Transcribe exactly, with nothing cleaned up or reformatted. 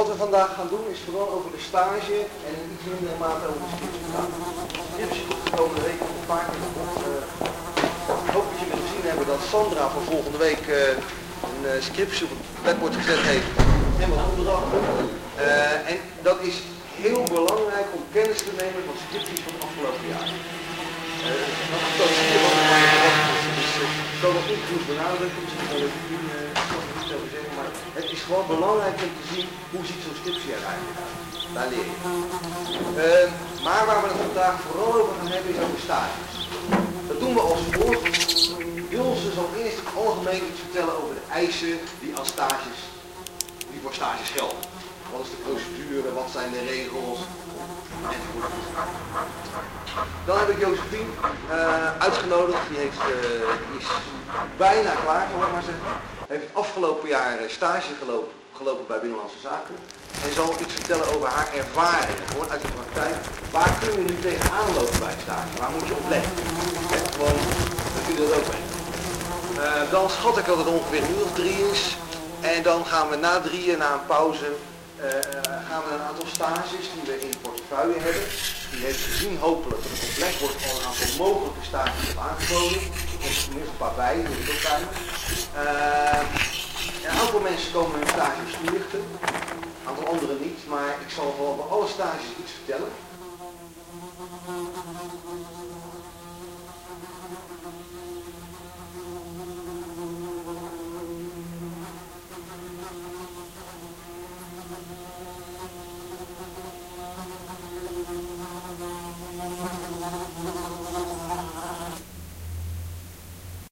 wat we vandaag gaan doen is vooral over de stage en in iets mindere mate over de scriptie gaan. De scriptie komt de komende week nog een paar keer op. Uh, ik hoop dat jullie gezien hebben dat Sandra voor volgende week uh, een uh, scriptie op het webboard gezet heeft en wat opdrachten. Uh, en dat is heel belangrijk om kennis te nemen van scripties van het afgelopen jaar. Uh, dat is hier wat dus uh, ik zal nog niet goed benadrukken, misschien wel even doen, uh, ik kan het niet over zeggen, maar het is gewoon belangrijk om te zien hoe ziet zo'n scriptie er eigenlijk uit. Daar leer je. Uh, maar waar we het vandaag vooral over gaan hebben is over stages. Dat doen we als volgt. Ilse zal eerst in het algemeen iets vertellen over de eisen die aan stages, die voor stages gelden. Wat is de procedure, wat zijn de regels, enzovoort. Dan heb ik Josephine uh, uitgenodigd, die, heeft, uh, die is bijna klaar, zal ik maar zeggen. Heeft het afgelopen jaar stage gelopen, gelopen bij Binnenlandse Zaken. En zal iets vertellen over haar ervaringen, gewoon uit de praktijk. Waar kun je nu tegenaan lopen bij een stage? Waar moet je op letten? He, gewoon, dat jullie dat ook weten. Uh, dan schat ik dat het ongeveer een uur of drie is. En dan gaan we na drieën, na een pauze, uh, gaan we een aantal stages die we in de portefeuille hebben. Die heeft gezien hopelijk dat het op Blackboard al een aantal mogelijke stages heb aangeboden. Er komt er tenminste een paar bij, die moet ik ook bij. Uh, een aantal mensen komen hun stages toelichten, een aantal anderen niet, maar ik zal vooral bij alle stages iets vertellen.